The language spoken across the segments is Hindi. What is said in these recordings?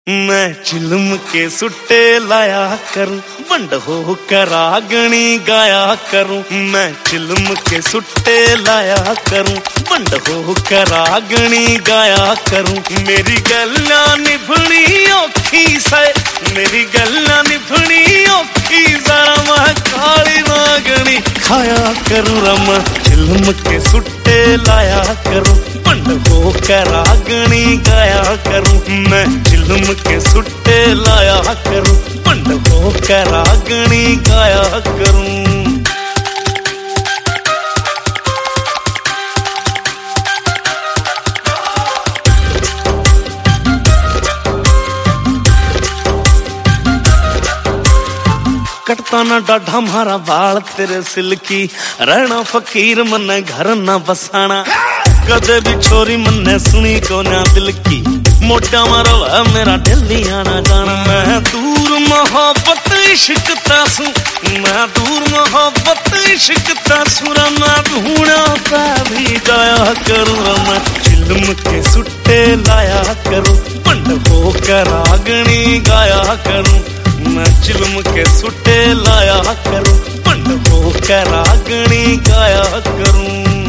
मैं चिलम के सुट्टे लाया करूं, बंड हो करागणी गाया करूं। मैं चिलम के सुट्टे लाया करूं, बंड हो करागणी गाया करूं। मेरी गल्ला निभनी औखी से, मेरी गल्ला निभनी औखी, जरा मैं काली नागणी खाया करूं। रम चिलम के सुट्टे लाया करूं, बंड हो करागणी गाया करूं। मैं चिलम के सुट्टे लाया करूं, बंड हो करागणी गाया करूं। कटता ना डाढ़ा मारा बाल तेरे सिल्की, रहना फकीर मन्ने घर ना बसाना। कदे भी छोरी मन्ने सुनी को ना दिल की, मोटा मारा मेरा दिल्ली आना जाना। मैं दूर मोहब्बत इश्क तासू, मैं दूर मोहब्बत इश्क तासू। मैं ढूंढा पा भी गाया करूँ, मैं चिलम के सुट्टे लाया करूँ, बंड हो करागणी गाया करूँ। मैं चिलम के सुट्टे लाया करूं, बंड हो करागणी गाया करूं।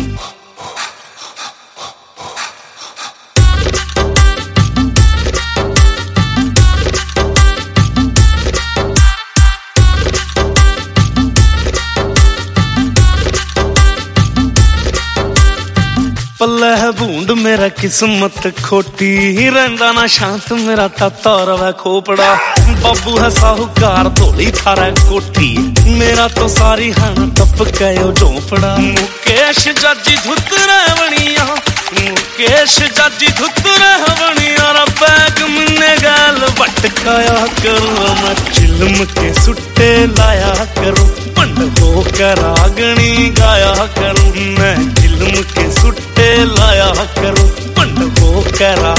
पल्ले है बूंद मेरा किस्मत खोटी, रंदा ना शांत मेरा ताता रवा खोपड़ा। बाबू है साहूकार धोली थारा कोठी, मेरा तो सारी हन टप गयो झोपड़ा। मुकेश जाजी धुत रहवनिया, मुकेश जाजी धुत रहवनिया। बैग मन्ने गाल भटकाया करूँ, मैं चिलम के सुट्टे लाया करूँ, बंड हो करागणी गाया करूँ। मैं चिलम के सुट्टे लाया करूं, बंड हो करा